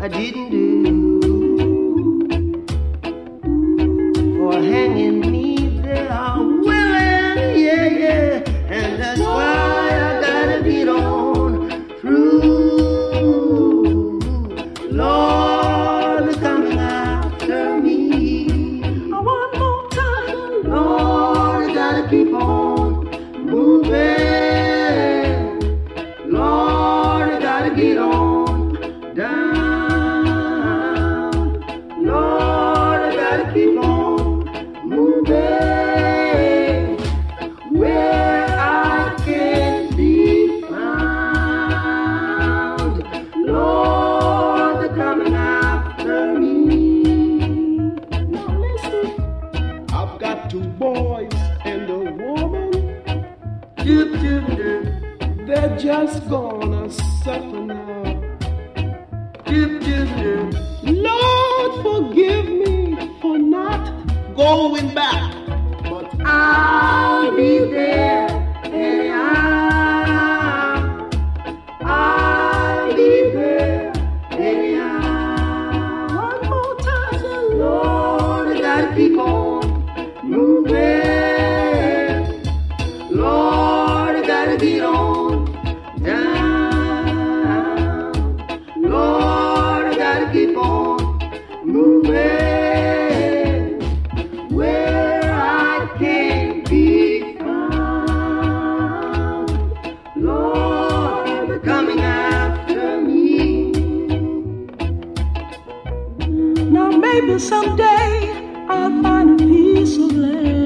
didn't do for hanging me. They are willing, yeah, yeah, and that's why I gotta get on through. Lord, they're coming after me. One more time, Lord, I gotta keep on moving. Lord, I gotta get on down. Lord, I gotta keep on moving where I can be found. Lord, they're coming after me. Now listen, I've got 2 boys and a woman. They're just gonna suffer now. Lord, forgive me for not going back, but I'll be there anyhow. I'll be there anyhow. One more time, Lord, I gotta keep on moving. Lord, I gotta get on down. Lord, I gotta keep on moving where I can be found. Lord, they're coming after me. Now maybe someday I'll find a piece of land